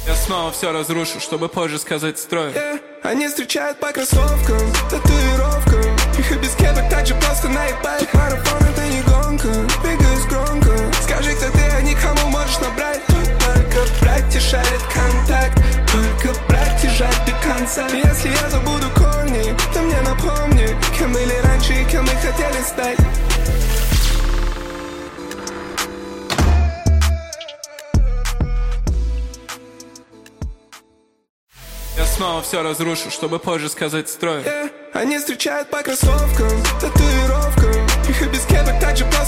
Я снова все разрушу, чтобы позже сказать строй. Они встречают по кроссовкам, татуировкам. Их и без кепок так же просто наебать. Марафон это не гонка, двигаюсь громко. Скажи, кто ты, а никому можешь набрать. Только братья шарят контакт, только братья жать до конца. Если я забуду корни, то мне напомни, кем были раньше и кем мы хотели стать. Я снова все разрушу, чтобы позже сказать строй. Они встречают по кроссовкам, татуировкам. Их и без кепок так же просто